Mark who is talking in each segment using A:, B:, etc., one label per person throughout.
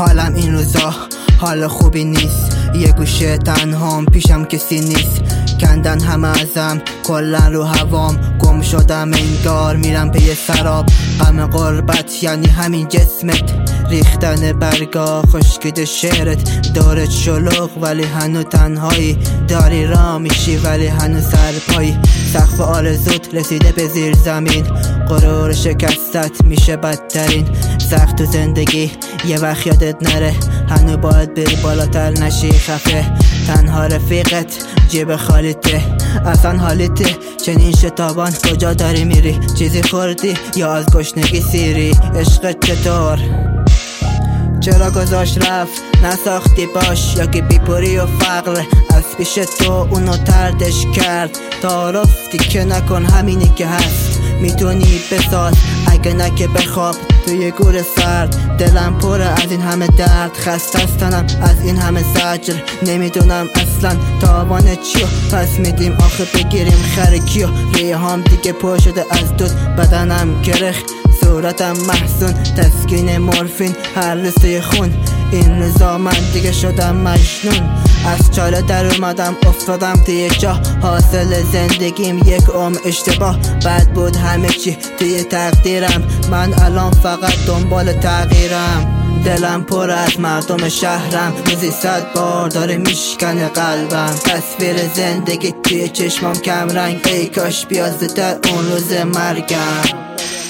A: حالم این روزا حال خوبی نیست، یه گوشه تنهام پیشم کسی نیست. کندن همه ازم کلن رو هوام، گم شدم انگار میرم پی سراب. غم غربت یعنی همین جسمت، ریختن برگا خشکیده شعرت. دارت شلوغ ولی هنو تنهایی، داری را میشی ولی هنو سرپایی. سقف آرزوت رسیده به زیر زمین، غرور شکستت میشه بدترین. سخت تو زندگی یه وقت یادت نره، هنو باید بری بالاتر نشی خفه. تنها رفیقت جیب خالیته، اصلا حالیته چنین شتابان کجا داری میری؟ چیزی خوردی یا از گشنگی سیری؟ عشقت چطور؟ چرا گذاشت رفت؟ نساختی باش یا که بیپوری و فقر از پیش تو اونو تردش کرد. تعارفتی که نکن همینی که هست، میتونی بساز اگه نه که بخواب توی گور سرد. دلم پره از این همه درد، خسته از تنم از این همه زجر. نمیدونم اصلا تاوان چیو، پس میدیم آخه بگیریم خر کیو. ریه هم دیگه پر شده از دود، بدنم گرخت صورتم محزون. تسکین مورفین هر لسته خون، این روزا من دیگه شدم مجنون. از چاله در اومدم افتادم توی جا، حاصل زندگیم یک عمر اشتباه. بد بود همه چی توی تقدیرم، من الان فقط دنبال تغییرم. دلم پر از مردم شهرم، روزی 100 بار داره میشکنه قلبم. تصویر زندگی توی چشمام کم رنگ، ای کاش بیاد زودتر اون روز مرگم.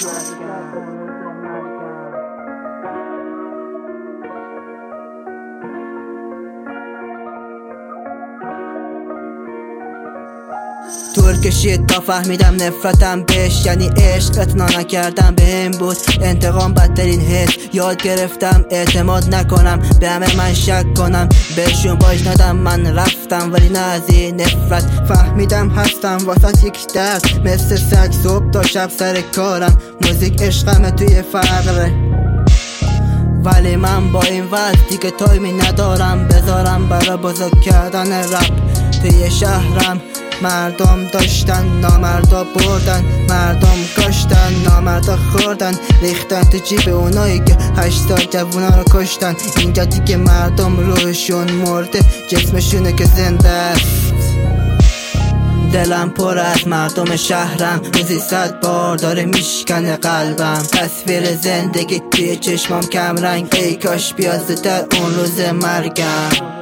A: طول کشید تا فهمیدم نفرتم بهش یعنی عشق. اعتنا نکردم بهم بود انتقام بدترین حس. یاد گرفتم اعتماد نکنم، به همه من شک کنم، بهشون باج ندم. من رفتم ولی نه از این نفرت، فهمیدم هستم واسه یک درد. مثل سگ صبح تا شب سر کارم، موزیک عشقمه توی فقره. ولی من با این وضع دیگه تایمی ندارم بذارم برا بزرگ کردن رپ. توی شهرم مردم داشتن، نامردا بردن، مردم کشتن، نامردا خوردن، ریختن تو جیب اونایی که 8 سال جوونا رو کشتن. اینجا دیگه مردم روحشون مرده، جسمشونه که زنده است. دلم پر از مردم شهرم، روزی 100 بار داره میشکنه قلبم. تصویر زندگی توی چشمام کم رنگ، ای کاش بیاد زودتر اون روز مرگم.